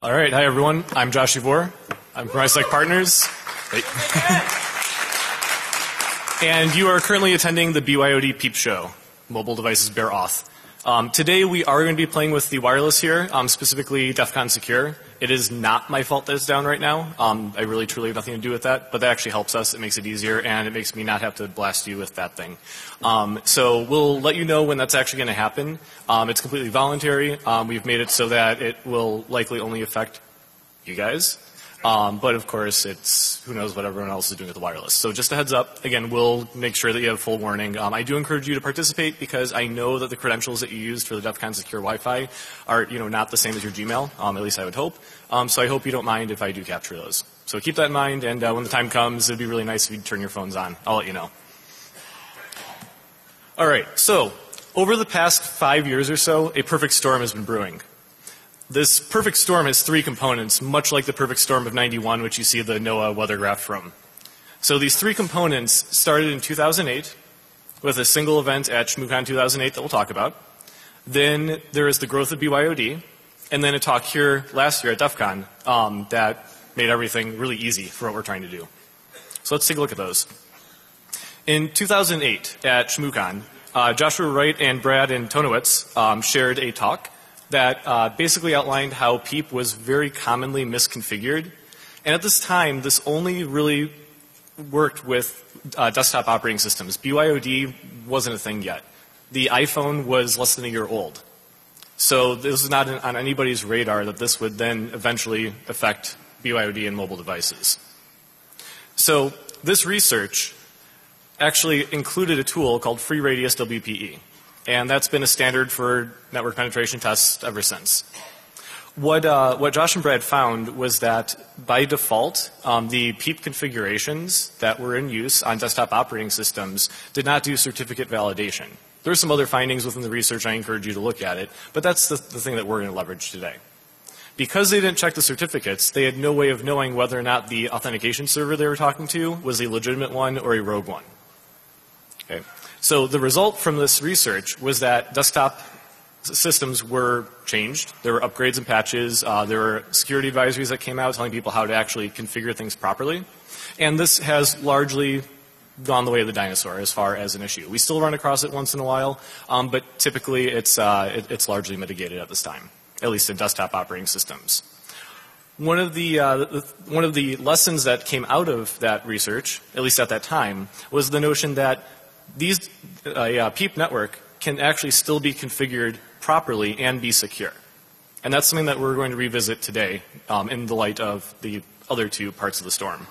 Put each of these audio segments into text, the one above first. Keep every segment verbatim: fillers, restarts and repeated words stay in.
All right. Hi, everyone. I'm Josh Yvor. I'm from iSec Partners. Wait. And you are currently attending the B Y O D PEEP show, Mobile Devices Bear Auth. Um, today we are going to be playing with the wireless here, um, specifically DEF CON Secure. It is not my fault that it's down right now. Um, I really truly have nothing to do with that, but that actually helps us. It makes it easier, and it makes me not have to blast you with that thing. Um, so we'll let you know when that's actually going to happen. Um, it's completely voluntary. Um, we've made it so that it will likely only affect you guys. Um, but of course, it's who knows what everyone else is doing with the wireless. So just a heads up, again, we'll make sure that you have full warning. Um, I do encourage you to participate because I know that the credentials that you used for the DEF CON Secure Wi-Fi are, you know, not the same as your Gmail. Um, at least I would hope. Um, so I hope you don't mind if I do capture those. So keep that in mind, and uh, when the time comes, it'd be really nice if you turn your phones on. I'll let you know. All right. So over the past five years or so, a perfect storm has been brewing. This perfect storm has three components, much like the perfect storm of ninety-one, which you see the NOAA weather graph from. So these three components started in two thousand eight with a single event at ShmooCon two thousand eight that we'll talk about. Then there is the growth of B Y O D, and then a talk here last year at DEF CON um, that made everything really easy for what we're trying to do. So let's take a look at those. In two thousand eight at ShmooCon, uh, Joshua Wright and Brad Antonowitz um, shared a talk that uh, basically outlined how PEEP was very commonly misconfigured. And at this time, this only really worked with uh, desktop operating systems. B Y O D wasn't a thing yet. The iPhone was less than a year old. So this was not on anybody's radar that this would then eventually affect B Y O D in mobile devices. So this research actually included a tool called FreeRadius W P E. And that's been a standard for network penetration tests ever since. What, uh, what Josh and Brad found was that by default, um, the PEEP configurations that were in use on desktop operating systems did not do certificate validation. There are some other findings within the research. I encourage you to look at it. But that's the, the thing that we're going to leverage today. Because they didn't check the certificates, they had no way of knowing whether or not the authentication server they were talking to was a legitimate one or a rogue one. Okay. So the result from this research was that desktop systems were changed. There were upgrades and patches. Uh, there were security advisories that came out telling people how to actually configure things properly. And this has largely gone the way of the dinosaur as far as an issue. We still run across it once in a while, um, but typically it's, uh, it, it's largely mitigated at this time, at least in desktop operating systems. One of the, uh, the one of the lessons that came out of that research, at least at that time, was the notion that These, uh, yeah, PEEP network can actually still be configured properly and be secure. And that's something that we're going to revisit today um, in the light of the other two parts of the storm.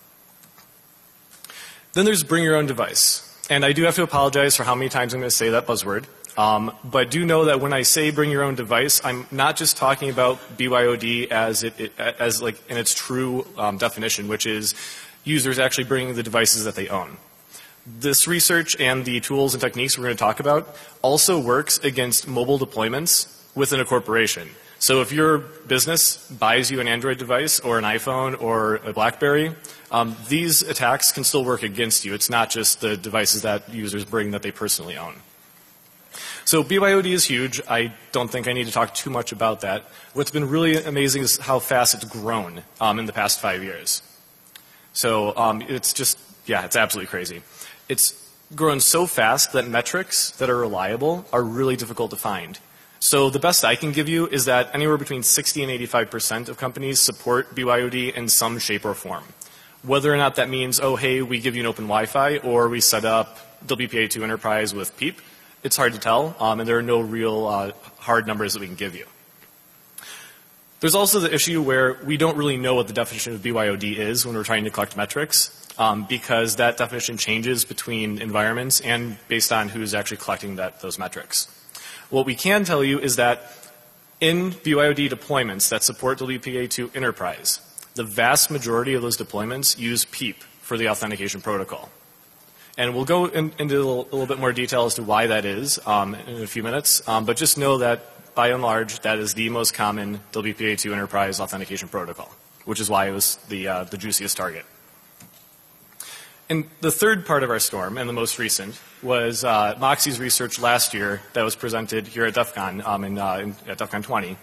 Then there's bring your own device. And I do have to apologize for how many times I'm going to say that buzzword. Um, but do know that when I say bring your own device, I'm not just talking about B Y O D as, it, it, as like in its true um, definition, which is users actually bringing the devices that they own. This research and the tools and techniques we're going to talk about also works against mobile deployments within a corporation. So if your business buys you an Android device or an iPhone or a BlackBerry, um, these attacks can still work against you. It's not just the devices that users bring that they personally own. So B Y O D is huge. I don't think I need to talk too much about that. What's been really amazing is how fast it's grown um, in the past five years. So um, it's just, yeah, it's absolutely crazy. It's grown so fast that metrics that are reliable are really difficult to find. So the best I can give you is that anywhere between sixty and eighty-five percent of companies support B Y O D in some shape or form. Whether or not that means, oh, hey, we give you an open Wi-Fi or we set up W P A two Enterprise with PEEP, it's hard to tell, um, and there are no real uh, hard numbers that we can give you. There's also the issue where we don't really know what the definition of B Y O D is when we're trying to collect metrics. Um, because that definition changes between environments and based on who's actually collecting that, those metrics. What we can tell you is that in B Y O D deployments that support W P A two Enterprise, the vast majority of those deployments use PEEP for the authentication protocol. And we'll go in, into a little, a little bit more detail as to why that is um, in a few minutes, um, but just know that by and large that is the most common W P A two Enterprise authentication protocol, which is why it was the, uh, the juiciest target. And the third part of our storm, and the most recent, was uh, Moxie's research last year that was presented here at DEF CON, um, in, uh, in, at DEF CON twenty.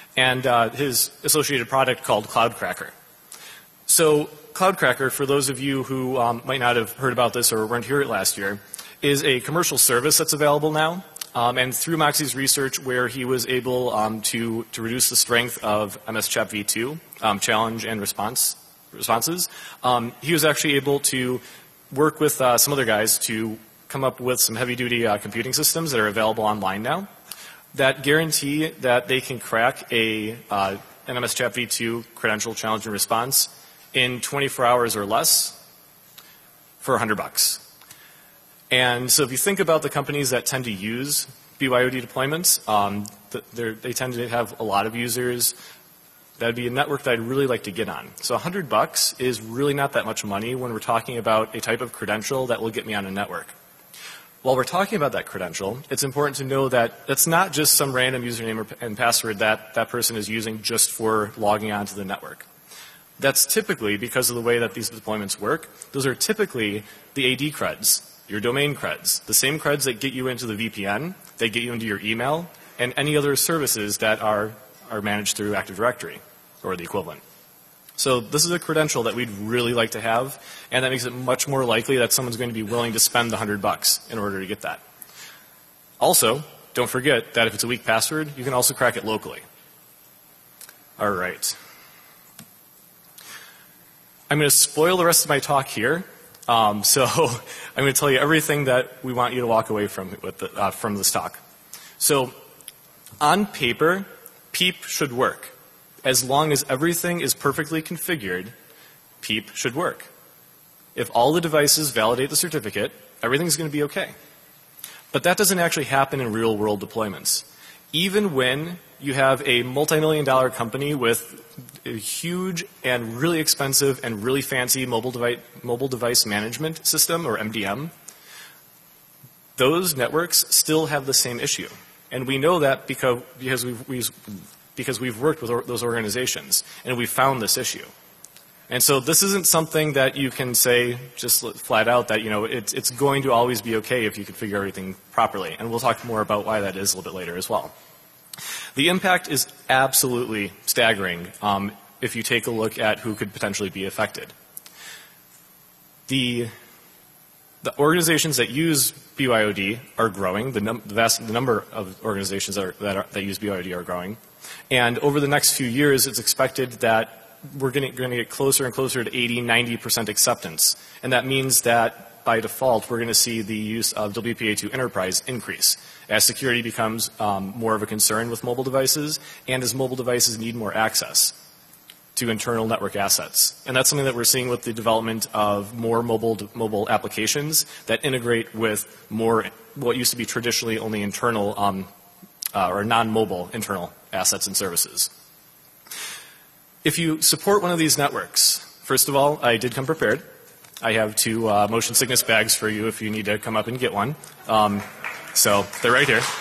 and uh, his associated product called Cloudcracker. So Cloudcracker, for those of you who um, might not have heard about this or weren't here last year, is a commercial service that's available now. Um, and through Moxie's research, where he was able um, to, to reduce the strength of M S Chat v two, um, challenge and response responses, um, he was actually able to work with uh, some other guys to come up with some heavy-duty uh, computing systems that are available online now that guarantee that they can crack a uh, an M S Chat v two credential challenge and response in twenty-four hours or less for one hundred bucks. And so if you think about the companies that tend to use B Y O D deployments, um, they tend to have a lot of users. That would be a network that I'd really like to get on. So one hundred bucks is really not that much money when we're talking about a type of credential that will get me on a network. While we're talking about that credential, it's important to know that that's not just some random username and password that that person is using just for logging onto the network. That's typically, because of the way that these deployments work, those are typically the A D creds, your domain creds, the same creds that get you into the V P N, they get you into your email, and any other services that are, are managed through Active Directory or the equivalent. So this is a credential that we'd really like to have, and that makes it much more likely that someone's going to be willing to spend the one hundred bucks in order to get that. Also, don't forget that if it's a weak password, you can also crack it locally. All right. I'm going to spoil the rest of my talk here. Um, so I'm going to tell you everything that we want you to walk away from with the, uh, from this talk. So on paper, PEEP should work. As long as everything is perfectly configured, PEEP should work. If all the devices validate the certificate, everything's going to be okay. But that doesn't actually happen in real-world deployments. Even when you have a multi-million dollar company with a huge and really expensive and really fancy mobile device, mobile device management system, or M D M, those networks still have the same issue. And we know that because, because, we've, we've, because we've worked with or, those organizations, and we've found this issue. And so this isn't something that you can say just flat out that, you know, it's, it's going to always be okay if you configure everything properly. And we'll talk more about why that is a little bit later as well. The impact is absolutely staggering um, if you take a look at who could potentially be affected. The, the organizations that use B Y O D are growing. The, num the vast the number of organizations that, are, that, are, that use B Y O D are growing. And over the next few years, it's expected that we're going to get closer and closer to eighty, ninety percent acceptance. And that means that by default, we're going to see the use of W P A two Enterprise increase as security becomes um, more of a concern with mobile devices and as mobile devices need more access to internal network assets. And that's something that we're seeing with the development of more mobile, mobile applications that integrate with more what used to be traditionally only internal um, uh, or non-mobile internal assets and services. If you support one of these networks, first of all, I did come prepared. I have two uh, motion sickness bags for you if you need to come up and get one. Um, so they're right here.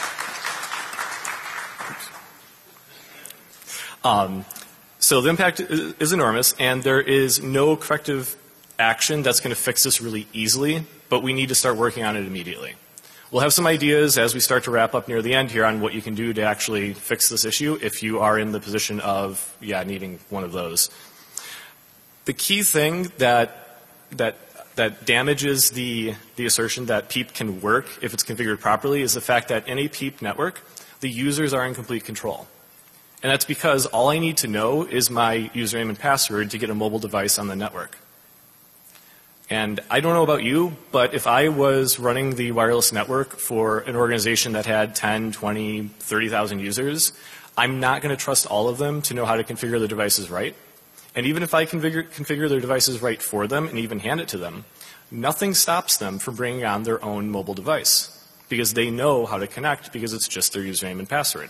Um, so the impact is, is enormous, and there is no corrective action that's going to fix this really easily, but we need to start working on it immediately. We'll have some ideas as we start to wrap up near the end here on what you can do to actually fix this issue if you are in the position of, yeah, needing one of those. The key thing that, that, that damages the, the assertion that PEEP can work if it's configured properly is the fact that in a PEEP network, the users are in complete control. And that's because all I need to know is my username and password to get a mobile device on the network. And I don't know about you, but if I was running the wireless network for an organization that had ten, twenty, thirty thousand users, I'm not going to trust all of them to know how to configure the devices right. And even if I configure, configure their devices right for them and even hand it to them, nothing stops them from bringing on their own mobile device because they know how to connect because it's just their username and password.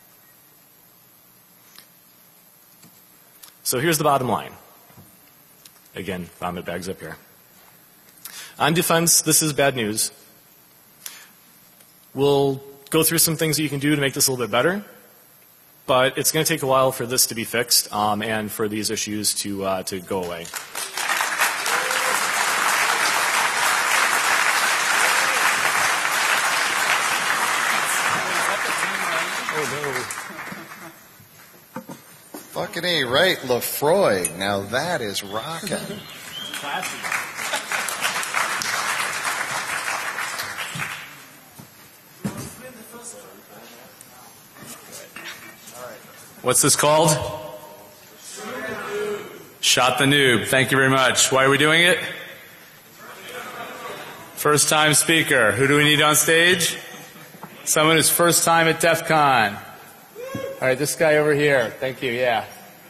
So here's the bottom line. Again, vomit bags up here. On defense, this is bad news. We'll go through some things that you can do to make this a little bit better, but it's going to take a while for this to be fixed um, and for these issues to, uh, to go away. Oh, no. Ankeny, right, Lefroy. Now that is rocking. What's this called? Shot the Noob. Thank you very much. Why are we doing it? First time speaker. Who do we need on stage? Someone who's first time at DEF CON. All right, this guy over here. Thank you, yeah.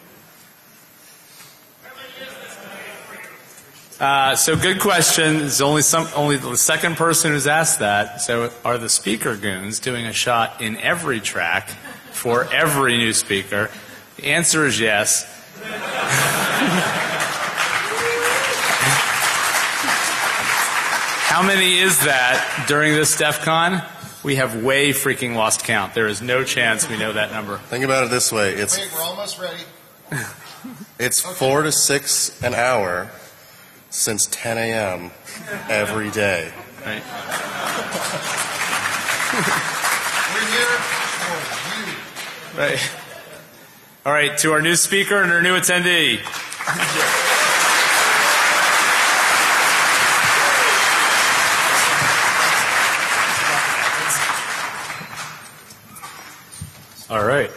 Uh, so good question. There's only some, only the second person who's asked that. So are the speaker goons doing a shot in every track for every new speaker? The answer is yes. How many is that during this DEF CON? We have way freaking lost count. There is no chance we know that number. Think about it this way. It's, Wait, we're almost ready. it's Okay. four to six an hour since ten a.m. every day. Right. We're here for you. Right. All right, to our new speaker and our new attendee. All right.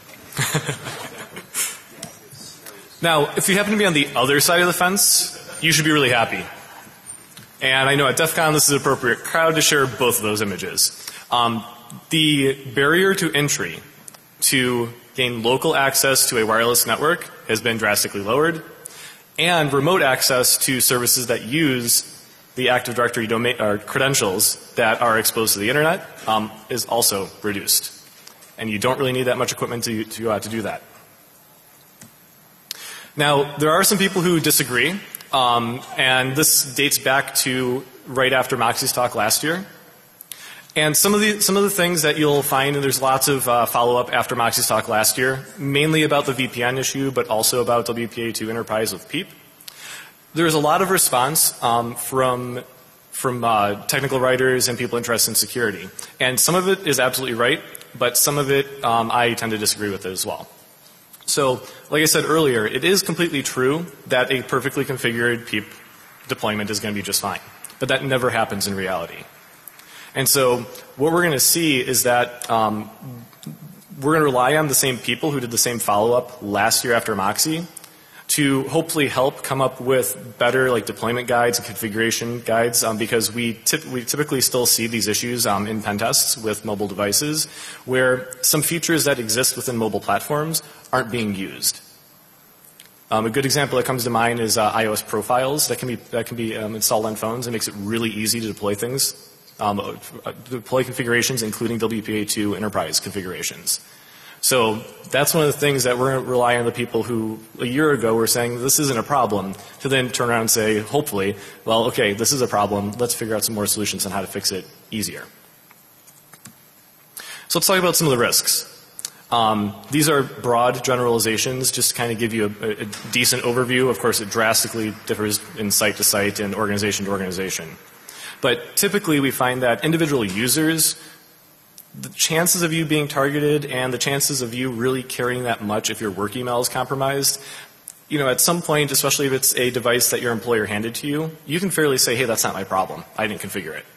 Now, if you happen to be on the other side of the fence, you should be really happy. And I know at DEF CON this is an appropriate crowd to share both of those images. Um, the barrier to entry to gain local access to a wireless network has been drastically lowered, and remote access to services that use the Active Directory domain, or credentials that are exposed to the internet um, is also reduced. And you don't really need that much equipment to, to, uh, to do that. Now, there are some people who disagree, um, and this dates back to right after Moxie's talk last year. And some of the, some of the things that you'll find, and there's lots of uh, follow-up after Moxie's talk last year, mainly about the V P N issue, but also about W P A two Enterprise with PEEP. There's a lot of response um, from from uh, technical writers and people interested in security. And some of it is absolutely right, but some of it um, I tend to disagree with it as well. So, like I said earlier, it is completely true that a perfectly configured PEEP deployment is going to be just fine. But that never happens in reality. And so what we're going to see is that um, we're going to rely on the same people who did the same follow-up last year after Moxie to hopefully help come up with better like deployment guides and configuration guides um, because we, tip, we typically still see these issues um, in pen tests with mobile devices where some features that exist within mobile platforms aren't being used. Um, a good example that comes to mind is uh, iOS profiles that can be, that can be um, installed on phones. It makes it really easy to deploy things, um, uh, deploy configurations including W P A two Enterprise configurations. So that's one of the things that we're going to rely on the people who a year ago were saying this isn't a problem to then turn around and say, hopefully, well, okay, this is a problem. Let's figure out some more solutions on how to fix it easier. So let's talk about some of the risks. Um, these are broad generalizations just to kind of give you a, a decent overview. Of course, it drastically differs in site to site and organization to organization. But typically we find that individual users, the chances of you being targeted and the chances of you really caring that much if your work email is compromised, you know, at some point, especially if it's a device that your employer handed to you, you can fairly say, hey, that's not my problem. I didn't configure it.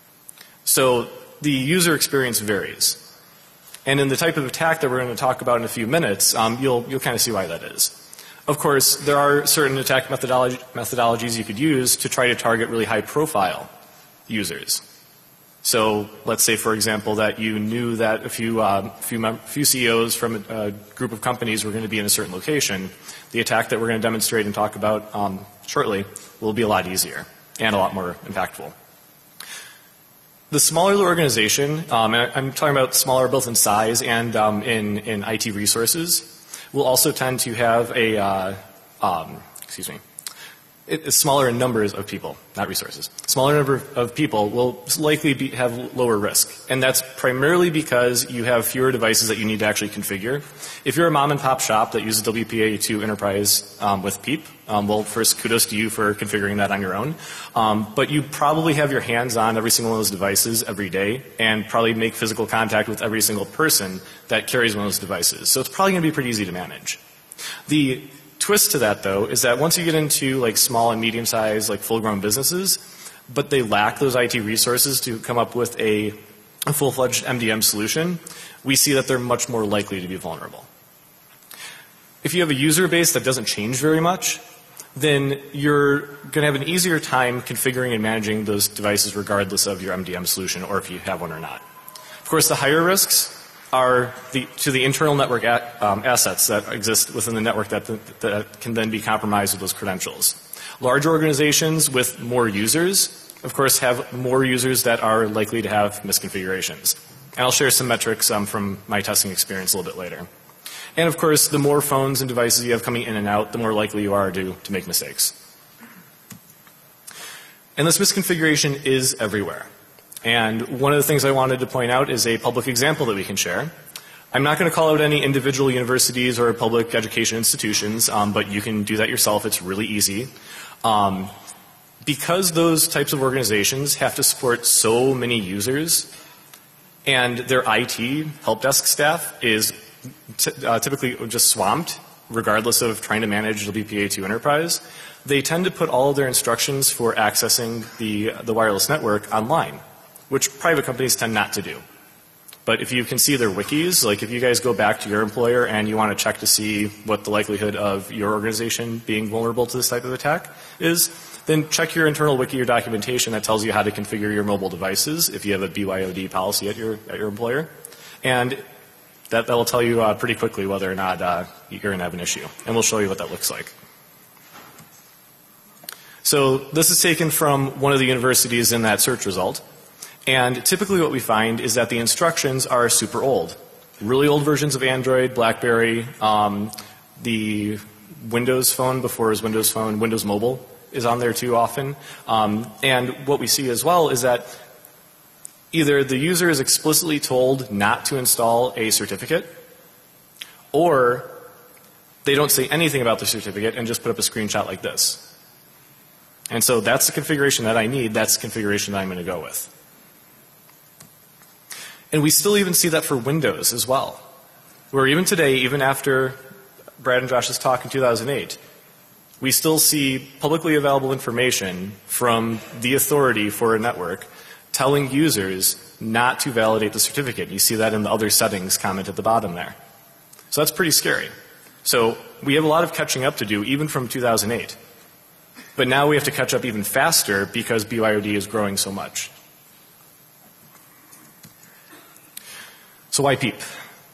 So the user experience varies. And in the type of attack that we're going to talk about in a few minutes, um, you'll, you'll kind of see why that is. Of course, there are certain attack methodology, methodologies you could use to try to target really high profile users. So let's say, for example, that you knew that a few, uh, few, mem few C E Os from a, a group of companies were going to be in a certain location. The attack that we're going to demonstrate and talk about um, shortly will be a lot easier and a lot more impactful. The smaller the organization, um, and I'm talking about smaller both in size and um, in, in I T resources, will also tend to have a, uh, um, excuse me, It, it's smaller in numbers of people, not resources. Smaller number of people will likely be, have lower risk. And that's primarily because you have fewer devices that you need to actually configure. If you're a mom and pop shop that uses W P A two Enterprise um, with PEEP, um, well, first kudos to you for configuring that on your own. Um, but you probably have your hands on every single one of those devices every day and probably make physical contact with every single person that carries one of those devices. So it's probably going to be pretty easy to manage. The twist to that, though, is that once you get into like small and medium-sized, like full-grown businesses, but they lack those I T resources to come up with a, a full-fledged M D M solution, we see that they're much more likely to be vulnerable. If you have a user base that doesn't change very much, then you're going to have an easier time configuring and managing those devices regardless of your M D M solution or if you have one or not. Of course, the higher risks are the, to the internal network at, um, assets that exist within the network that, that can then be compromised with those credentials. Large organizations with more users, of course, have more users that are likely to have misconfigurations. And I'll share some metrics um, from my testing experience a little bit later. And of course, the more phones and devices you have coming in and out, the more likely you are to, to make mistakes. And this misconfiguration is everywhere. And one of the things I wanted to point out is a public example that we can share. I'm not going to call out any individual universities or public education institutions, um, but you can do that yourself. It's really easy. Um, because those types of organizations have to support so many users, and their I T help desk staff is T uh, typically just swamped, regardless of trying to manage W P A two Enterprise, they tend to put all of their instructions for accessing the, the wireless network online, which private companies tend not to do. But if you can see their wikis, like if you guys go back to your employer and you want to check to see what the likelihood of your organization being vulnerable to this type of attack is, then check your internal wiki or documentation that tells you how to configure your mobile devices if you have a B Y O D policy at your, at your employer. And That, that will tell you uh, pretty quickly whether or not uh, you're going to have an issue. And we'll show you what that looks like. So this is taken from one of the universities in that search result. And typically what we find is that the instructions are super old. Really old versions of Android, BlackBerry, um, the Windows Phone before it was Windows Phone, Windows Mobile is on there too often. Um, and what we see as well is that either the user is explicitly told not to install a certificate, or they don't say anything about the certificate and just put up a screenshot like this. And so that's the configuration that I need. That's the configuration that I'm going to go with. And we still even see that for Windows as well, where even today, even after Brad and Josh's talk in two thousand eight, we still see publicly available information from the authority for a network telling users not to validate the certificate. You see that in the other settings comment at the bottom there. So that's pretty scary. So we have a lot of catching up to do even from two thousand eight. But now we have to catch up even faster because B Y O D is growing so much. So why PEEP?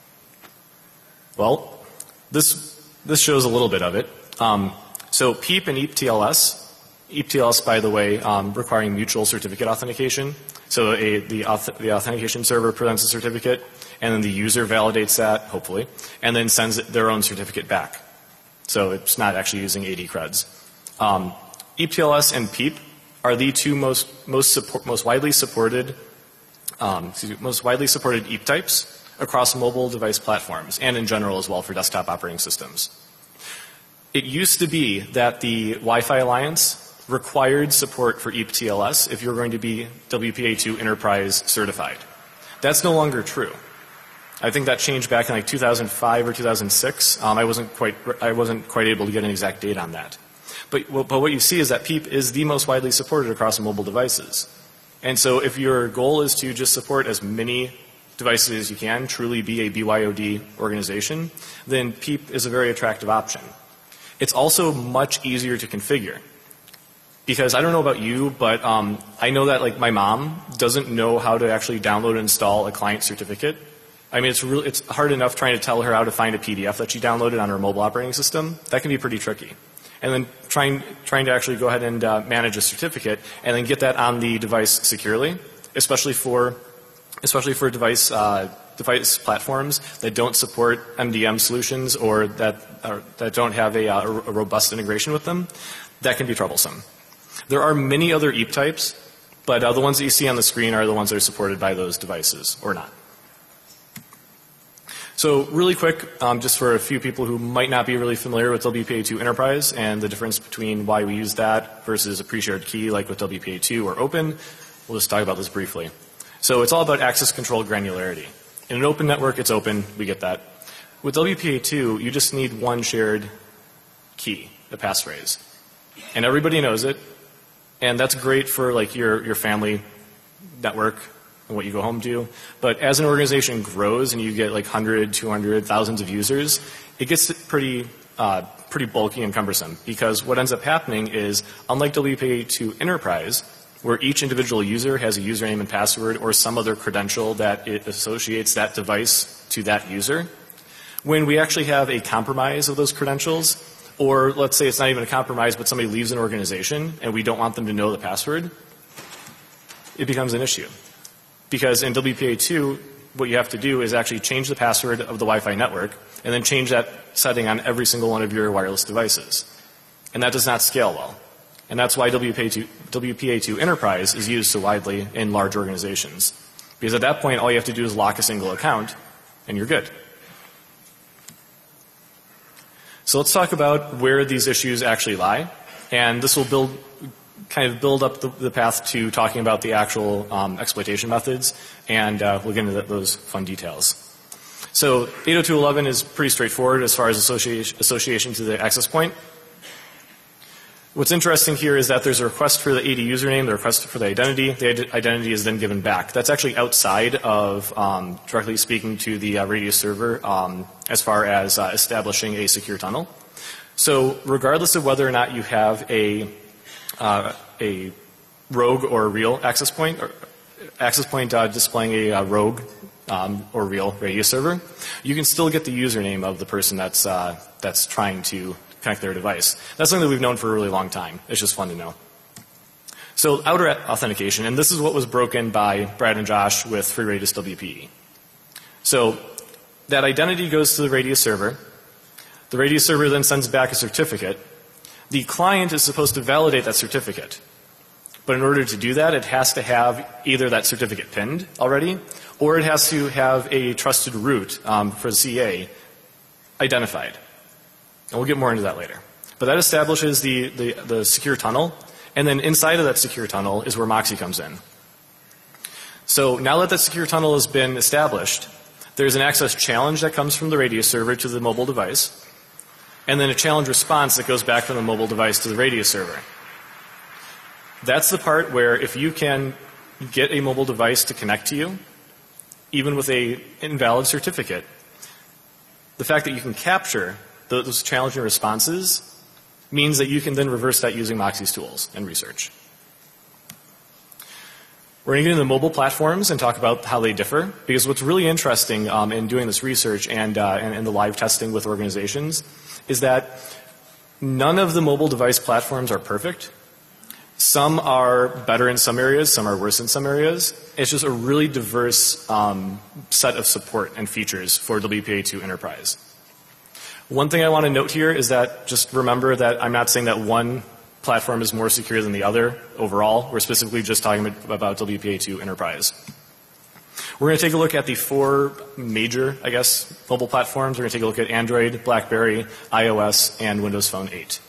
Well, this, this shows a little bit of it. Um, so PEEP and E A P T L S, E A P T L S, by the way, um, requiring mutual certificate authentication. So a, the, auth the authentication server presents a certificate, and then the user validates that, hopefully, and then sends their own certificate back. So it's not actually using A D creds. Um, E A P T L S and PEEP are the two most most, support, most widely supported um, excuse me, most widely supported E A P types across mobile device platforms and in general as well for desktop operating systems. It used to be that the Wi-Fi Alliance required support for E A P T L S if you're going to be W P A two Enterprise certified. That's no longer true. I think that changed back in like two thousand five or two thousand six. Um, I wasn't quite I wasn't quite able to get an exact date on that. But, but what you see is that PEEP is the most widely supported across mobile devices. And so if your goal is to just support as many devices as you can, truly be a B Y O D organization, then PEEP is a very attractive option. It's also much easier to configure. Because I don't know about you, but um, I know that like my mom doesn't know how to actually download and install a client certificate. I mean, it's really, it's hard enough trying to tell her how to find a P D F that she downloaded on her mobile operating system. That can be pretty tricky. And then trying, trying to actually go ahead and uh, manage a certificate and then get that on the device securely, especially for, especially for device, uh, device platforms that don't support M D M solutions or that, or that don't have a, uh, a robust integration with them. That can be troublesome. There are many other E A P types, but uh, the ones that you see on the screen are the ones that are supported by those devices or not. So really quick, um, just for a few people who might not be really familiar with W P A two Enterprise and the difference between why we use that versus a pre-shared key like with W P A two or Open, we'll just talk about this briefly. So it's all about access control granularity. In an open network, it's open. We get that. With W P A two, you just need one shared key, the passphrase. And everybody knows it, and that's great for like your, your family network and what you go home to. But as an organization grows and you get like one hundred, two hundred, thousands of users, it gets pretty uh, pretty bulky and cumbersome, because what ends up happening is, unlike W P A two Enterprise, where each individual user has a username and password or some other credential that it associates that device to that user, when we actually have a compromise of those credentials, or let's say it's not even a compromise, but somebody leaves an organization and we don't want them to know the password, it becomes an issue. Because in W P A two, what you have to do is actually change the password of the Wi-Fi network and then change that setting on every single one of your wireless devices. And that does not scale well. And that's why W P A two, W P A two Enterprise is used so widely in large organizations. Because at that point, all you have to do is lock a single account and you're good. So let's talk about where these issues actually lie. And this will build, kind of build up the, the path to talking about the actual um, exploitation methods, and uh, we'll get into those fun details. So eight oh two dot eleven is pretty straightforward as far as association, association to the access point. What's interesting here is that there's a request for the A D username, the request for the identity. The identity is then given back. That's actually outside of um, directly speaking to the uh, Radius server um, as far as uh, establishing a secure tunnel. So regardless of whether or not you have a uh, a rogue or a real access point, or access point uh, displaying a uh, rogue um, or real Radius server, you can still get the username of the person that's uh, that's trying to connect their device. That's something that we've known for a really long time. It's just fun to know. So outer authentication, and this is what was broken by Brad and Josh with FreeRadius W P E. So that identity goes to the Radius server. The Radius server then sends back a certificate. The client is supposed to validate that certificate. But in order to do that, it has to have either that certificate pinned already, or it has to have a trusted root um, for the C A identified. And we'll get more into that later. But that establishes the, the, the secure tunnel, and then inside of that secure tunnel is where Moxie comes in. So now that that secure tunnel has been established, there's an access challenge that comes from the Radius server to the mobile device, and then a challenge response that goes back from the mobile device to the Radius server. That's the part where if you can get a mobile device to connect to you, even with a invalid certificate, the fact that you can capture those challenging responses means that you can then reverse that using Moxie's tools and research. We're going to get into the mobile platforms and talk about how they differ, because what's really interesting um, in doing this research and, uh, and, and the live testing with organizations is that none of the mobile device platforms are perfect. Some are better in some areas, some are worse in some areas. It's just a really diverse um, set of support and features for W P A two Enterprise. One thing I want to note here is that just remember that I'm not saying that one platform is more secure than the other overall. We're specifically just talking about W P A two Enterprise. We're going to take a look at the four major, I guess, mobile platforms. We're going to take a look at Android, BlackBerry, iOS, and Windows Phone eight.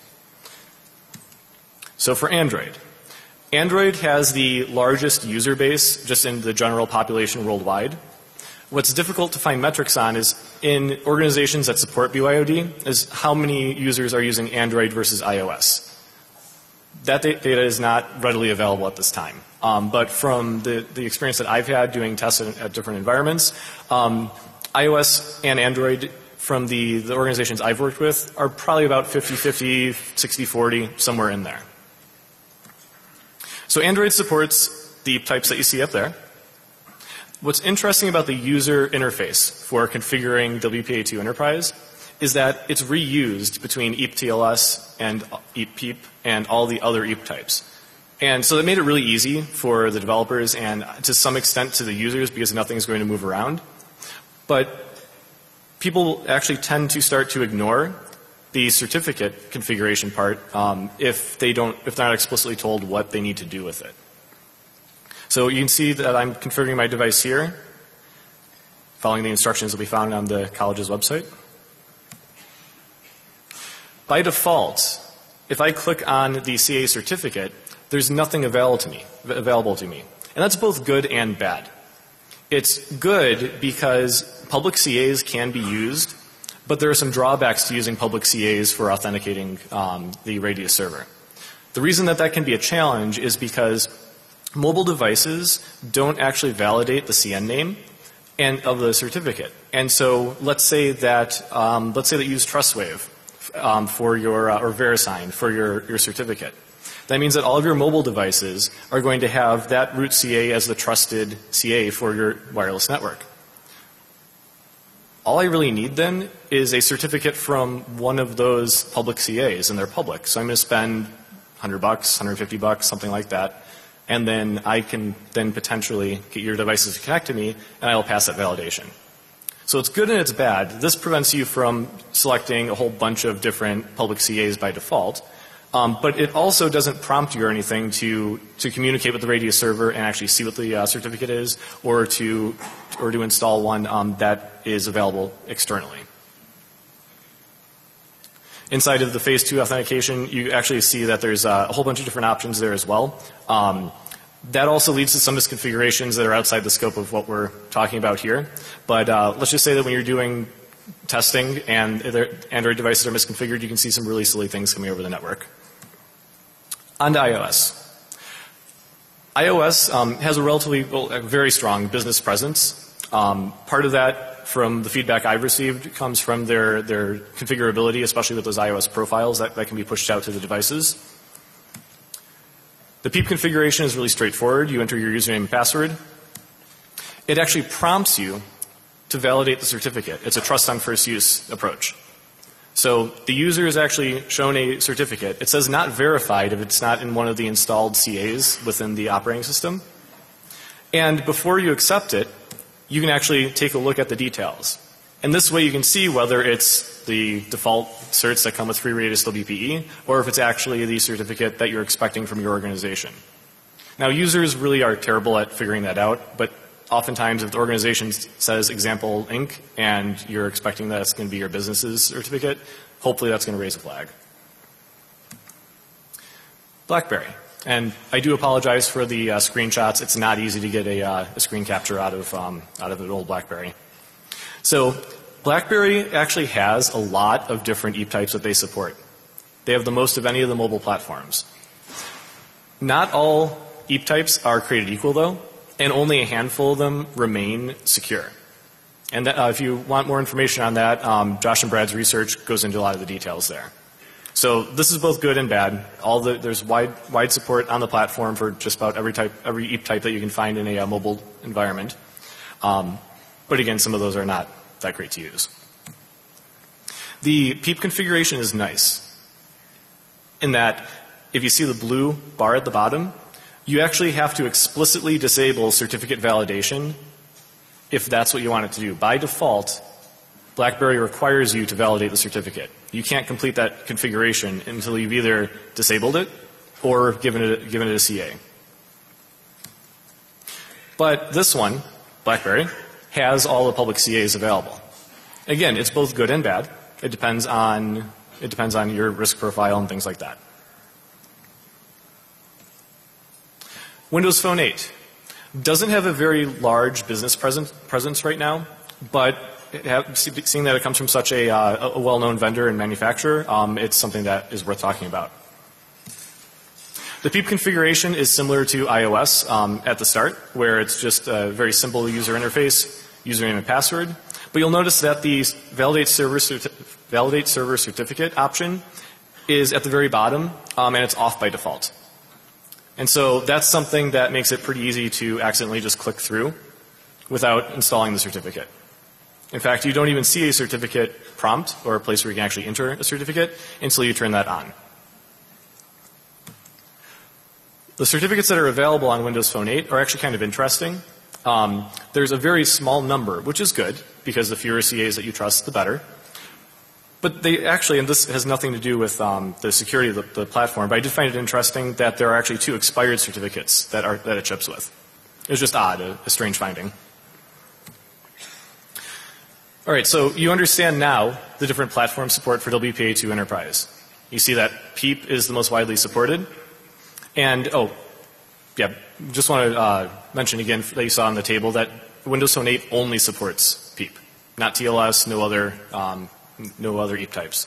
So for Android, Android has the largest user base just in the general population worldwide. What's difficult to find metrics on is in organizations that support B Y O D is how many users are using Android versus iOS. That data is not readily available at this time. Um, but from the, the experience that I've had doing tests at, at different environments, um, iOS and Android from the, the organizations I've worked with are probably about fifty fifty, sixty forty, somewhere in there. So Android supports the types that you see up there. What's interesting about the user interface for configuring W P A two Enterprise is that it's reused between E A P T L S and E A P P E A P and all the other E A P types. And so that made it really easy for the developers and to some extent to the users because nothing's going to move around. But people actually tend to start to ignore the certificate configuration part um, if they don't, if they're not explicitly told what they need to do with it. So you can see that I'm configuring my device here, following the instructions that we found on the college's website. By default, if I click on the C A certificate, there's nothing available to me, available to me. And that's both good and bad. It's good because public C As can be used But there are some drawbacks to using public C As for authenticating um, the Radius server. The reason that that can be a challenge is because mobile devices don't actually validate the C N name and of the certificate. And so let's say that um, let's say that you use TrustWave um, for your uh, or VeriSign for your, your certificate. That means that all of your mobile devices are going to have that root C A as the trusted C A for your wireless network. All I really need then is a certificate from one of those public C As, and they're public. So I'm going to spend one hundred bucks, one hundred fifty bucks, something like that, and then I can then potentially get your devices to connect to me, and I'll pass that validation. So it's good and it's bad. This prevents you from selecting a whole bunch of different public C As by default. Um, but it also doesn't prompt you or anything to to communicate with the Radius server and actually see what the uh, certificate is, or to or to install one um, that is available externally. Inside of the phase two authentication, you actually see that there's uh, a whole bunch of different options there as well. Um, that also leads to some misconfigurations that are outside the scope of what we're talking about here. But uh, let's just say that when you're doing testing and their Android devices are misconfigured, you can see some really silly things coming over the network. On to iOS. iOS um, has a relatively, well, a very strong business presence. Um, part of that, from the feedback I've received, comes from their, their configurability, especially with those iOS profiles that, that can be pushed out to the devices. The PEEP configuration is really straightforward. You enter your username and password. It actually prompts you to validate the certificate. It's a trust on first use approach. So the user is actually shown a certificate. It says not verified if it's not in one of the installed C As within the operating system. And before you accept it, you can actually take a look at the details. And this way you can see whether it's the default certs that come with free Radius L B P E, or if it's actually the certificate that you're expecting from your organization. Now, users really are terrible at figuring that out, but oftentimes if the organization says example Incorporated and you're expecting that it's going to be your business's certificate, hopefully that's going to raise a flag. BlackBerry. And I do apologize for the uh, screenshots. It's not easy to get a, uh, a screen capture out of, um, out of an old BlackBerry. So BlackBerry actually has a lot of different E A P types that they support. They have the most of any of the mobile platforms. Not all E A P types are created equal though, and only a handful of them remain secure. And that, uh, if you want more information on that, um, Josh and Brad's research goes into a lot of the details there. So this is both good and bad. All the, there's wide, wide support on the platform for just about every type, every E A P type that you can find in a uh, mobile environment. Um, but again, some of those are not that great to use. The PEEP configuration is nice in that if you see the blue bar at the bottom, you actually have to explicitly disable certificate validation if that's what you want it to do. By default, BlackBerry requires you to validate the certificate. You can't complete that configuration until you've either disabled it or given it, given it a C A. But this one, BlackBerry, has all the public C As available. Again, it's both good and bad. It depends on, it depends on your risk profile and things like that. Windows Phone eight doesn't have a very large business presence, presence right now, but it have, seeing that it comes from such a, uh, a well-known vendor and manufacturer, um, it's something that is worth talking about. The PEEP configuration is similar to iOS um, at the start, where it's just a very simple user interface, username and password. But you'll notice that the validate server, validate server certificate option is at the very bottom, um, and it's off by default. And so that's something that makes it pretty easy to accidentally just click through without installing the certificate. In fact, you don't even see a certificate prompt or a place where you can actually enter a certificate until you turn that on. The certificates that are available on Windows Phone eight are actually kind of interesting. Um, there's a very small number, which is good because the fewer C As that you trust, the better. But they actually, and this has nothing to do with um, the security of the, the platform, but I did find it interesting that there are actually two expired certificates that, are, that it ships with. It was just odd, a, a strange finding. All right, so you understand now the different platform support for W P A two Enterprise. You see that PEEP is the most widely supported. And, oh, yeah, just want to uh, mention again that you saw on the table that Windows Phone eight only supports PEEP, not T L S, no other um, no other E A P types.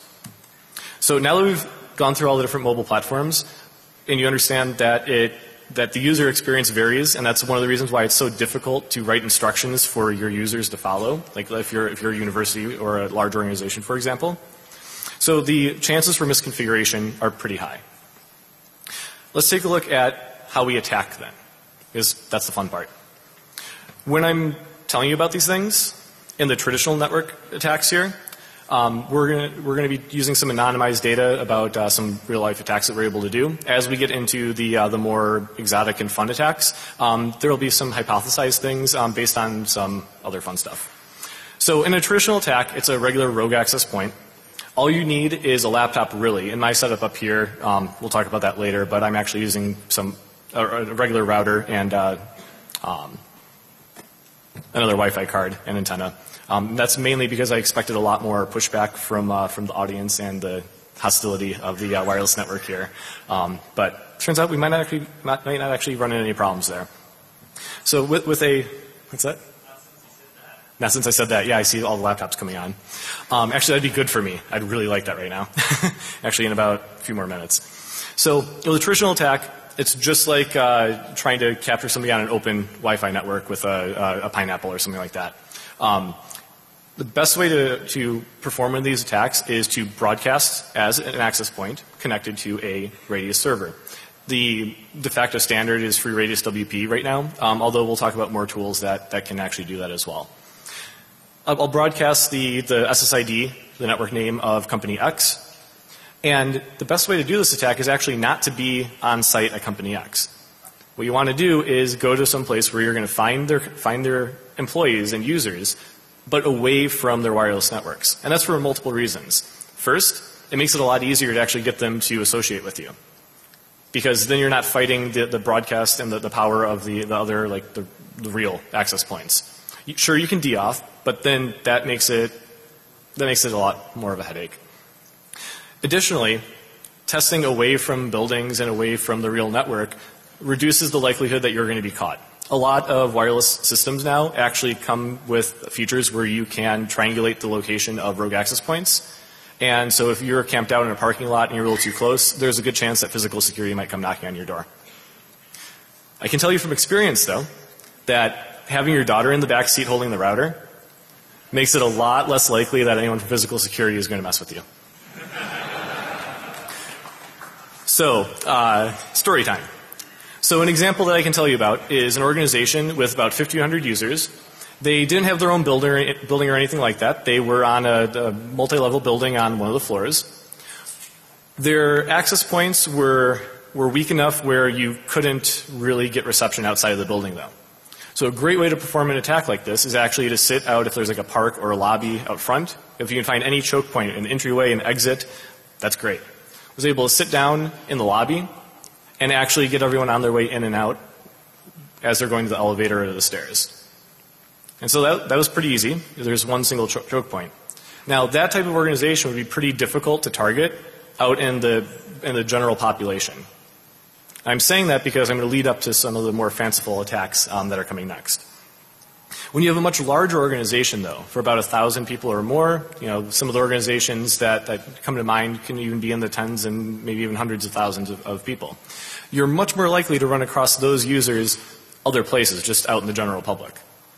So now that we've gone through all the different mobile platforms, and you understand that it that the user experience varies, and that's one of the reasons why it's so difficult to write instructions for your users to follow, like if you're, if you're a university or a large organization, for example. So the chances for misconfiguration are pretty high. Let's take a look at how we attack then, because that's the fun part. When I'm telling you about these things, in the traditional network attacks here, Um, we're going we're going to be using some anonymized data about uh, some real life attacks that we're able to do. As we get into the uh, the more exotic and fun attacks, um, there will be some hypothesized things um, based on some other fun stuff. So in a traditional attack, it's a regular rogue access point. All you need is a laptop, really. In my setup up here, um, we'll talk about that later, but I'm actually using some a, a regular router and uh, um, another Wi-Fi card and antenna. Um, that's mainly because I expected a lot more pushback from uh, from the audience and the hostility of the uh, wireless network here. Um, but turns out we might not actually not, might not actually run into any problems there. So with, with a what's that? Not since I said that. Yeah, I see all the laptops coming on. Um, actually, that'd be good for me. I'd really like that right now. Actually, in about a few more minutes. So with a traditional attack, it's just like uh, trying to capture somebody on an open Wi-Fi network with a, a, a pineapple or something like that. Um, The best way to, to perform one of these attacks is to broadcast as an access point connected to a Radius server. The de facto standard is free Radius W P right now, um, although we'll talk about more tools that, that can actually do that as well. I'll broadcast the, the S S I D, the network name of company X, and the best way to do this attack is actually not to be on site at company X. What you want to do is go to some place where you're going to find their, find their employees and users, but away from their wireless networks. And that's for multiple reasons. First, it makes it a lot easier to actually get them to associate with you. Because then you're not fighting the, the broadcast and the, the power of the, the other, like the, the real access points. You, sure, you can D off, but then that makes it, that makes it a lot more of a headache. Additionally, testing away from buildings and away from the real network reduces the likelihood that you're going to be caught. A lot of wireless systems now actually come with features where you can triangulate the location of rogue access points. And so if you're camped out in a parking lot and you're a little too close, there's a good chance that physical security might come knocking on your door. I can tell you from experience, though, that having your daughter in the back seat holding the router makes it a lot less likely that anyone from physical security is going to mess with you. So, uh, story time. So an example that I can tell you about is an organization with about fifteen hundred users. They didn't have their own builder, building or anything like that. They were on a, a multi-level building on one of the floors. Their access points were, were weak enough where you couldn't really get reception outside of the building, though. So a great way to perform an attack like this is actually to sit out if there's like a park or a lobby out front. If you can find any choke point, an entryway, an exit, that's great. I was able to sit down in the lobby and actually get everyone on their way in and out as they're going to the elevator or to the stairs. And so that, that was pretty easy. There's one single cho choke point. Now, that type of organization would be pretty difficult to target out in the, in the general population. I'm saying that because I'm going to lead up to some of the more fanciful attacks um, that are coming next. When you have a much larger organization, though, for about a thousand people or more, you know, some of the organizations that, that come to mind can even be in the tens and maybe even hundreds of thousands of, of people. You're much more likely to run across those users other places, just out in the general public.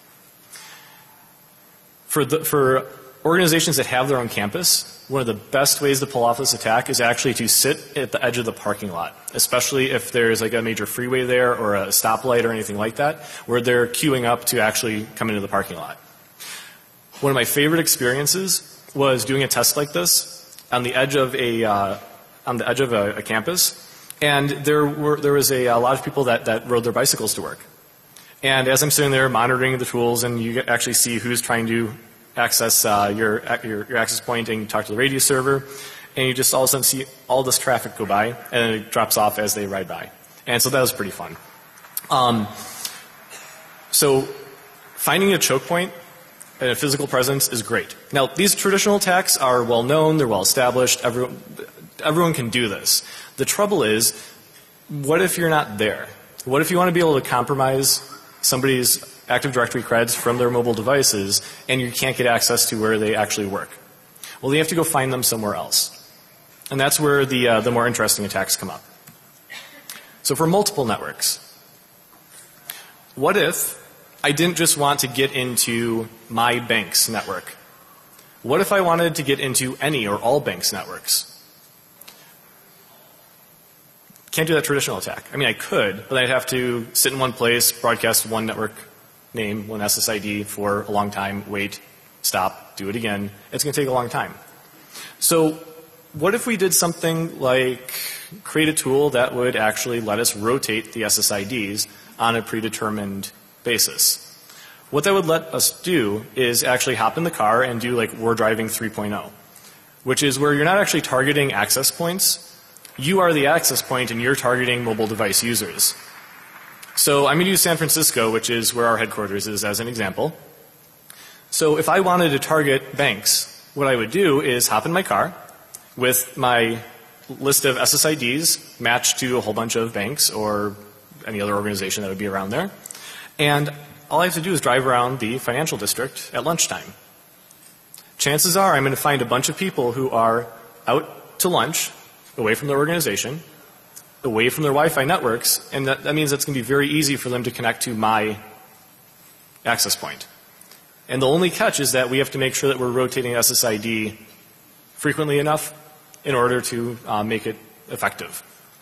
For, the, for organizations that have their own campus, one of the best ways to pull off this attack is actually to sit at the edge of the parking lot, especially if there's like a major freeway there or a stoplight or anything like that, where they're queuing up to actually come into the parking lot. One of my favorite experiences was doing a test like this on the edge of a, uh, on the edge of a, a campus, and there were there was a, a lot of people that, that rode their bicycles to work. And as I'm sitting there monitoring the tools, and you actually see who's trying to access uh, your, your your access point and talk to the Radius server, and you just all of a sudden see all this traffic go by, and it drops off as they ride by. And so that was pretty fun. Um, so finding a choke point and a physical presence is great. Now, these traditional attacks are well known, they're well established, everyone, everyone can do this. The trouble is, what if you're not there? What if you want to be able to compromise somebody's Active Directory creds from their mobile devices and you can't get access to where they actually work? Well, you have to go find them somewhere else. And that's where the, uh, the more interesting attacks come up. So for multiple networks, what if I didn't just want to get into my bank's network? What if I wanted to get into any or all banks' networks? Can't do that traditional attack. I mean, I could, but I'd have to sit in one place, broadcast one network name, one S S I D for a long time, wait, stop, do it again. It's going to take a long time. So what if we did something like create a tool that would actually let us rotate the S S I Ds on a predetermined basis? What that would let us do is actually hop in the car and do like We're Driving three point oh, which is where you're not actually targeting access points. You are the access point and you're targeting mobile device users. So I'm going to use San Francisco, which is where our headquarters is, as an example. So if I wanted to target banks, what I would do is hop in my car with my list of S S I Ds matched to a whole bunch of banks or any other organization that would be around there. And all I have to do is drive around the financial district at lunchtime. Chances are I'm going to find a bunch of people who are out to lunch, away from their organization, away from their Wi-Fi networks, and that, that means it's going to be very easy for them to connect to my access point. And the only catch is that we have to make sure that we're rotating S S I D frequently enough in order to uh, make it effective.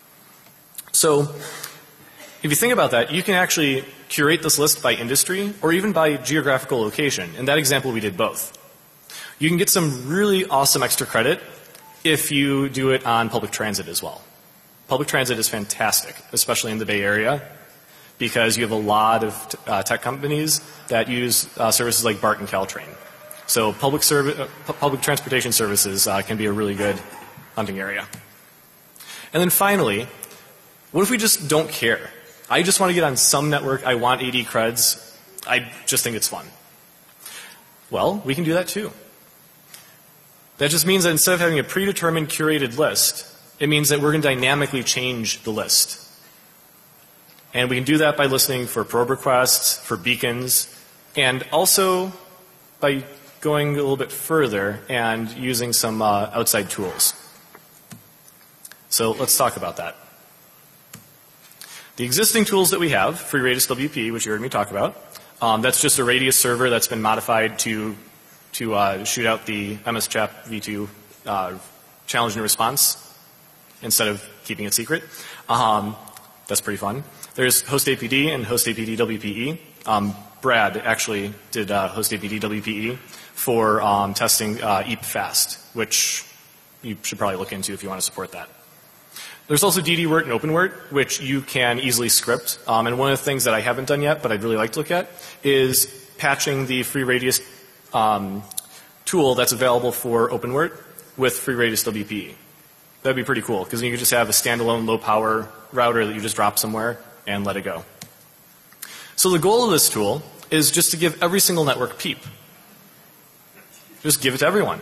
So if you think about that, you can actually curate this list by industry or even by geographical location. In that example, we did both. You can get some really awesome extra credit if you do it on public transit as well. Public transit is fantastic, especially in the Bay Area, because you have a lot of t uh, tech companies that use uh, services like BART and Caltrain. So public, uh, public transportation services uh, can be a really good hunting area. And then finally, what if we just don't care? I just want to get on some network. I want eighty creds. I just think it's fun. Well, we can do that too. That just means that instead of having a predetermined curated list, it means that we're going to dynamically change the list. And we can do that by listening for probe requests, for beacons, and also by going a little bit further and using some uh, outside tools. So let's talk about that. The existing tools that we have, FreeRadius W P, which you heard me talk about, um, that's just a Radius server that's been modified to to uh, shoot out the M S CHAP v two uh, challenge and response instead of keeping it secret. Um, that's pretty fun. There's HostAPD and HostAPD W P E. Um, Brad actually did uh, HostAPD W P E for um, testing uh, E A P fast, which you should probably look into if you want to support that. There's also D D wort and OpenWort, which you can easily script. Um, and one of the things that I haven't done yet, but I'd really like to look at, is patching the FreeRadius um, tool that's available for OpenWort with FreeRadius W P E. That'd be pretty cool, because then you could just have a standalone low-power router that you just drop somewhere and let it go. So the goal of this tool is just to give every single network PEEP. Just give it to everyone.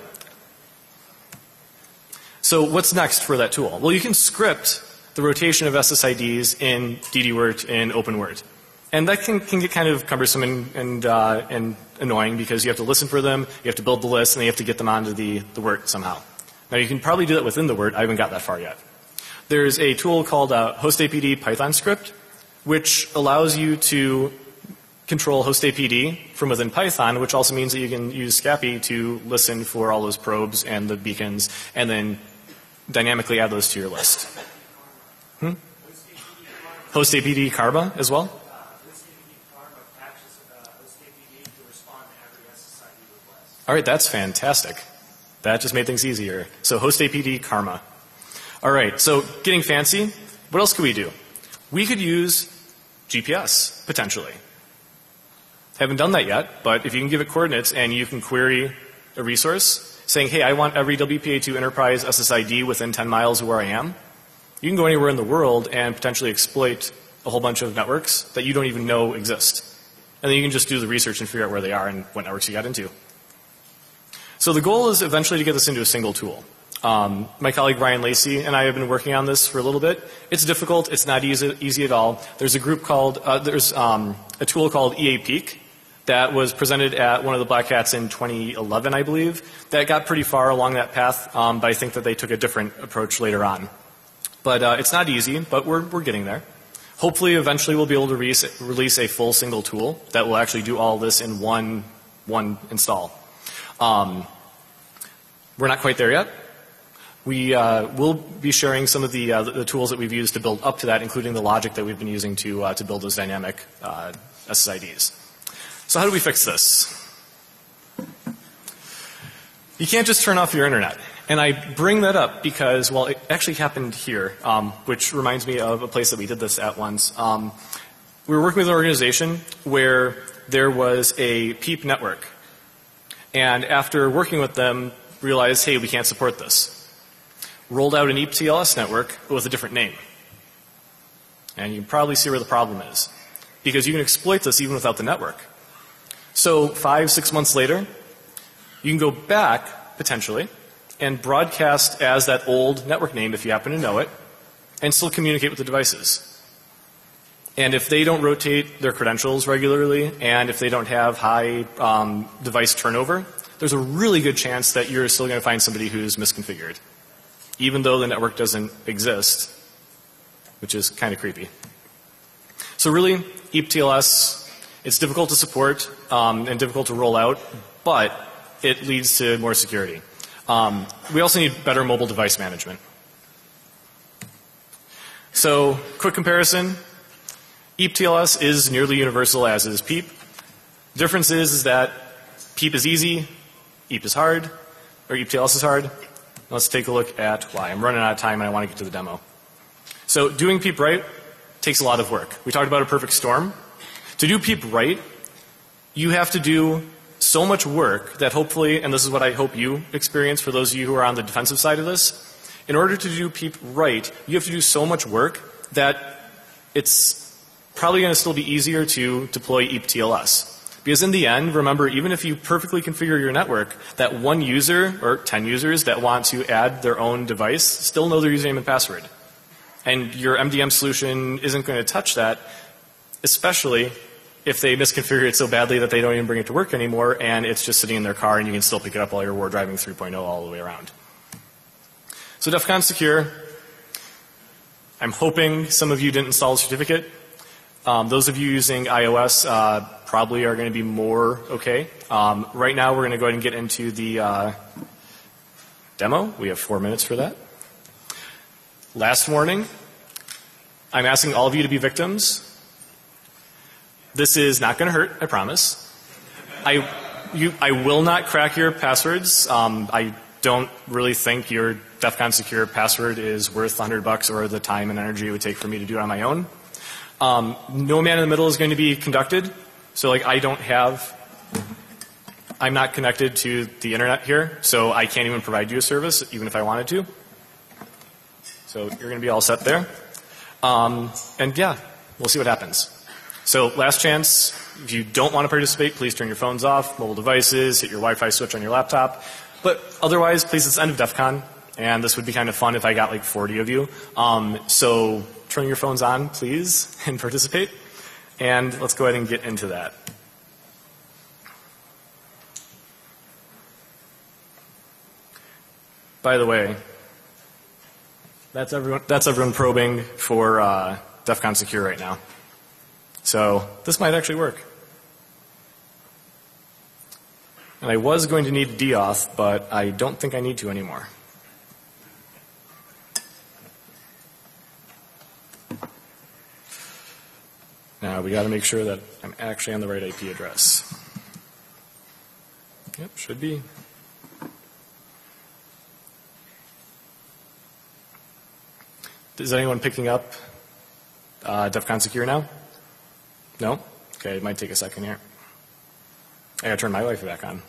So what's next for that tool? Well, you can script the rotation of S S I Ds in D D wort and OpenWort. And that can, can get kind of cumbersome and, and, uh, and annoying, because you have to listen for them, you have to build the list, and then you have to get them onto the, the wort somehow. Now you can probably do that within the wort. I haven't got that far yet. There's a tool called uh, HostAPD Python script, which allows you to control HostAPD from within Python, which also means that you can use Scapy to listen for all those probes and the beacons, and then dynamically add those to your list. Hmm? HostAPD Karma as well? All right, that's fantastic. That just made things easier. So HostAPD Karma. All right, so getting fancy, what else could we do? We could use G P S, potentially. Haven't done that yet, but if you can give it coordinates and you can query a resource saying, hey, I want every W P A two enterprise S S I D within ten miles of where I am, you can go anywhere in the world and potentially exploit a whole bunch of networks that you don't even know exist. And then you can just do the research and figure out where they are and what networks you got into. So the goal is eventually to get this into a single tool. Um, my colleague Ryan Lacey and I have been working on this for a little bit. It's difficult. It's not easy, easy at all. There's a group called, uh, there's um, a tool called E A Peak, that was presented at one of the Black Hats in twenty eleven, I believe. That got pretty far along that path, um, but I think that they took a different approach later on. But uh, it's not easy, but we're, we're getting there. Hopefully, eventually, we'll be able to release, release a full single tool that will actually do all this in one, one install. Um, we're not quite there yet. We uh, will be sharing some of the, uh, the tools that we've used to build up to that, including the logic that we've been using to, uh, to build those dynamic uh, S S I Ds. So how do we fix this? You can't just turn off your internet. And I bring that up because, well, it actually happened here, um, which reminds me of a place that we did this at once. Um, we were working with an organization where there was a PEEP network. And after working with them, realized, hey, we can't support this. Rolled out an E A P T L S network but with a different name. And you can probably see where the problem is. Because you can exploit this even without the network. So five, six months later, you can go back, potentially, and broadcast as that old network name if you happen to know it, and still communicate with the devices. And if they don't rotate their credentials regularly, and if they don't have high um, device turnover, there's a really good chance that you're still going to find somebody who's misconfigured, even though the network doesn't exist, which is kind of creepy. So really, E A P T L S, it's difficult to support um, and difficult to roll out, but it leads to more security. Um, we also need better mobile device management. So, quick comparison. E A P T L S is nearly universal, as is PEEP. Difference is, is that PEEP is easy, E A P is hard, or E A P T L S is hard. Let's take a look at why. I'm running out of time and I want to get to the demo. So, doing PEEP right takes a lot of work. We talked about a perfect storm. To do PEEP right, you have to do so much work that hopefully, and this is what I hope you experience for those of you who are on the defensive side of this, in order to do PEEP right, you have to do so much work that it's probably going to still be easier to deploy E A P T L S. Because in the end, remember, even if you perfectly configure your network, that one user or ten users that want to add their own device still know their username and password. And your M D M solution isn't going to touch that, especially if they misconfigure it so badly that they don't even bring it to work anymore and it's just sitting in their car and you can still pick it up while you're war driving three point oh all the way around. So DEF CON Secure, I'm hoping some of you didn't install a certificate. Um, those of you using iOS uh, probably are going to be more okay. Um, right now we're going to go ahead and get into the uh, demo. We have four minutes for that. Last warning, I'm asking all of you to be victims. This is not going to hurt, I promise. I, you, I will not crack your passwords. Um, I don't really think your DEF CON Secure password is worth a hundred bucks or the time and energy it would take for me to do it on my own. Um, no man in the middle is going to be conducted. So like I don't have, I'm not connected to the internet here, so I can't even provide you a service even if I wanted to. So you're going to be all set there. Um, and yeah, we'll see what happens. So last chance, if you don't want to participate, please turn your phones off, mobile devices, hit your Wi-Fi switch on your laptop. But otherwise, please, it's the end of DEF CON, and this would be kind of fun if I got like forty of you. Um, so turn your phones on, please, and participate. And let's go ahead and get into that. By the way, that's everyone, that's everyone probing for uh, DEF CON Secure right now. So this might actually work. And I was going to need deauth, but I don't think I need to anymore. Now we got to make sure that I'm actually on the right I P address. Yep, should be. Is anyone picking up uh, DEF CON Secure now? No? Okay, it might take a second here. I gotta turn my Wi-Fi back on.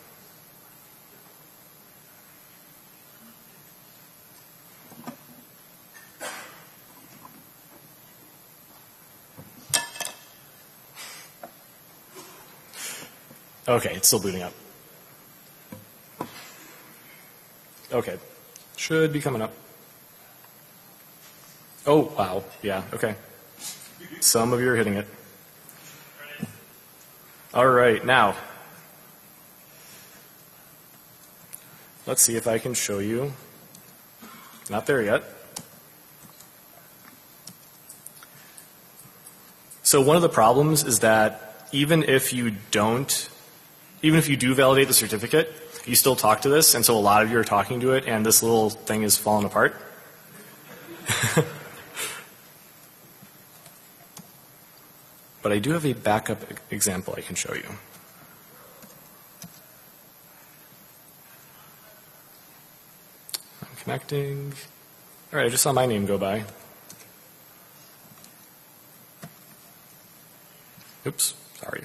Okay, it's still booting up. Okay, should be coming up. Oh, wow, yeah, okay. Some of you are hitting it. All right, now, let's see if I can show you. Not there yet. So one of the problems is that even if you don't, even if you do validate the certificate, you still talk to this, and so a lot of you are talking to it, and this little thing is falling apart. But I do have a backup example I can show you. I'm connecting. All right, I just saw my name go by. Oops, sorry.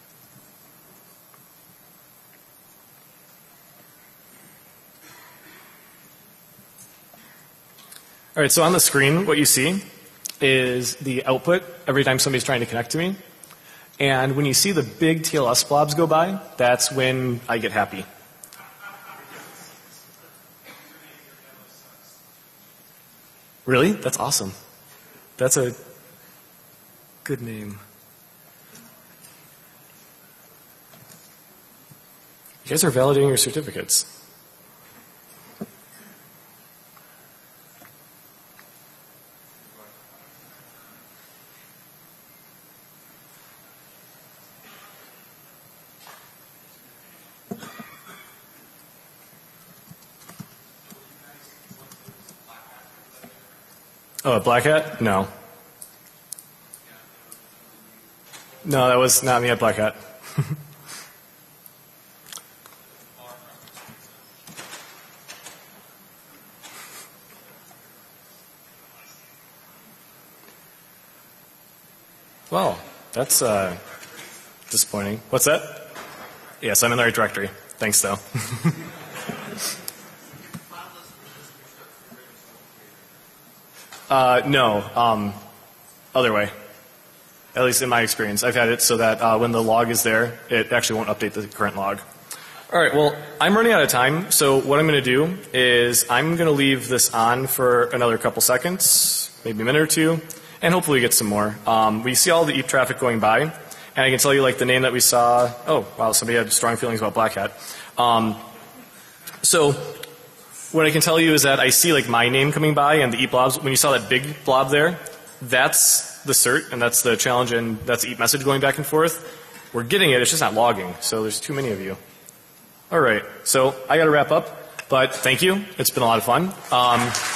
All right, so on the screen, what you see is the output every time somebody's trying to connect to me. And when you see the big T L S blobs go by, that's when I get happy. Really? That's awesome. That's a good name. You guys are validating your certificates. Oh, a black hat? No. No, that was not me at Black Hat. Well, that's uh, disappointing. What's that? Yes, I'm in the right directory. Thanks, though. uh, no, um, other way. At least in my experience. I've had it so that uh, when the log is there, it actually won't update the current log. All right, well, I'm running out of time, so what I'm going to do is I'm going to leave this on for another couple seconds, maybe a minute or two, and hopefully get some more. Um, we see all the E A P traffic going by, and I can tell you like the name that we saw. Oh, wow, somebody had strong feelings about Black Hat. Um, so what I can tell you is that I see like my name coming by and the E A P blobs. When you saw that big blob there, that's the cert, and that's the challenge, and that's the E A P message going back and forth. We're getting it, it's just not logging, so there's too many of you. All right, so I got to wrap up, but thank you. It's been a lot of fun. Um,